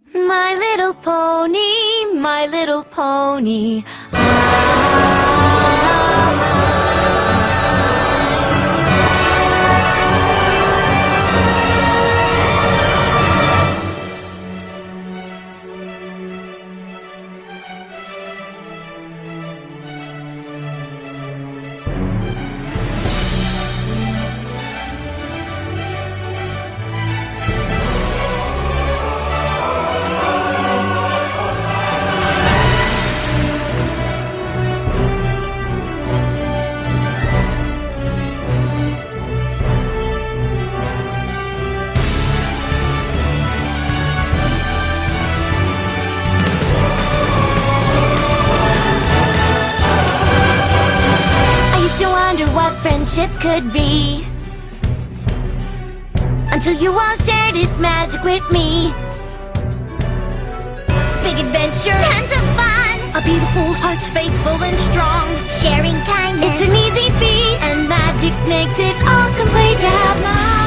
My little pony, my little pony. What friendship could be, until you all shared its magic with me. Big adventure, tons of fun, a beautiful heart, faithful and strong, sharing kindness, it's an easy feat, and magic makes it all complete to have mine.